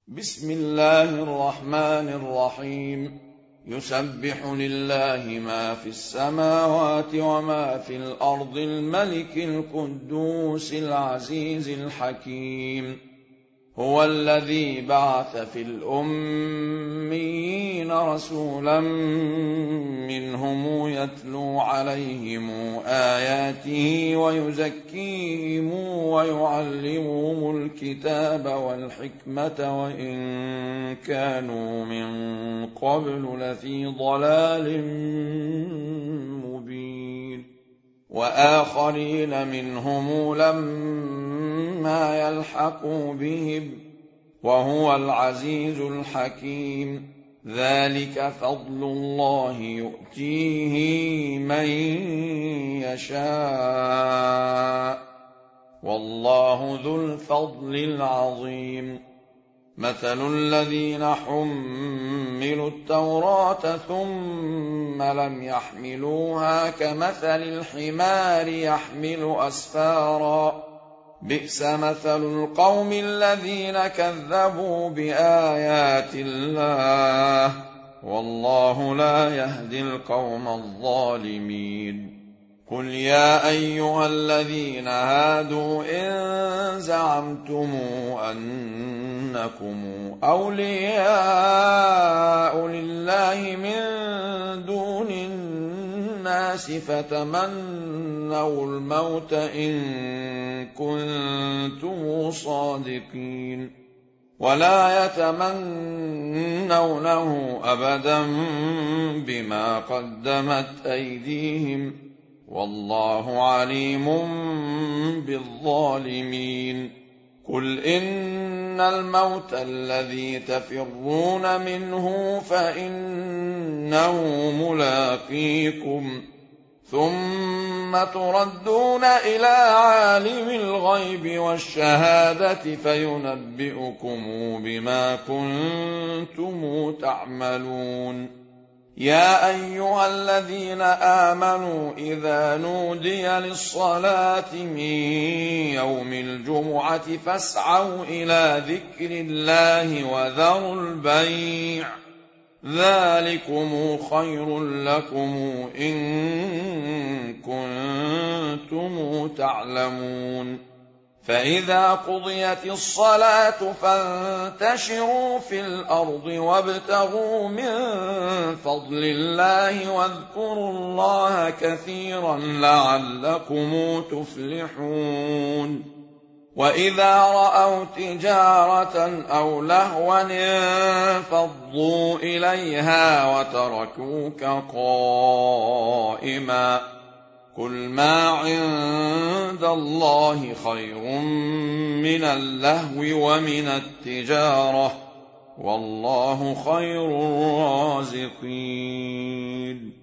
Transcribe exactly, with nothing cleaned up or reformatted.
بسم الله الرحمن الرحيم يسبح لله ما في السماوات وما في الأرض الملك القدوس العزيز الحكيم هو الذي بعث في الأميين رسولا منهم يتلو عليهم آياته ويزكيهم ويعلمهم الكتاب والحكمة وإن كانوا من قبل لفي ضلال مبين وآخرين منهم لما يلحقوا بهم وهو العزيز الحكيم ذلك فضل الله يؤتيه من يشاء والله ذو الفضل العظيم مثل الذين حملوا التوراة ثم لم يحملوها كمثل الحمار يحمل أسفارا بئس مثل القوم الذين كذبوا بآيات الله والله لا يهدي القوم الظالمين قل يا أيها الذين هادوا إن زعمتم أنكم أولياء لله من دون الناس فتمنوا الموت إن كنتم صادقين ولا يتمنونه أبدا بما قدمت أيديهم والله عليم بالظالمين قل إن الموت الذي تفرون منه فإنه ملاقيكم ثم تردون إلى عالم الغيب والشهادة فينبئكم بما كنتم تعملون يا أيها الذين آمنوا إذا نودي للصلاة من يوم الجمعة فاسعوا إلى ذكر الله وذروا البيع ذلكم خير لكم إن كنتم تعلمون فإذا قضيت الصلاة فانتشروا في الأرض وابتغوا من فضل الله واذكروا الله كثيرا لعلكم تفلحون وإذا رأوا تجارة أو لهوا انفضوا إليها وتركوك قائما قل ما عند الله خير من اللهو ومن التجارة والله خير الرازقين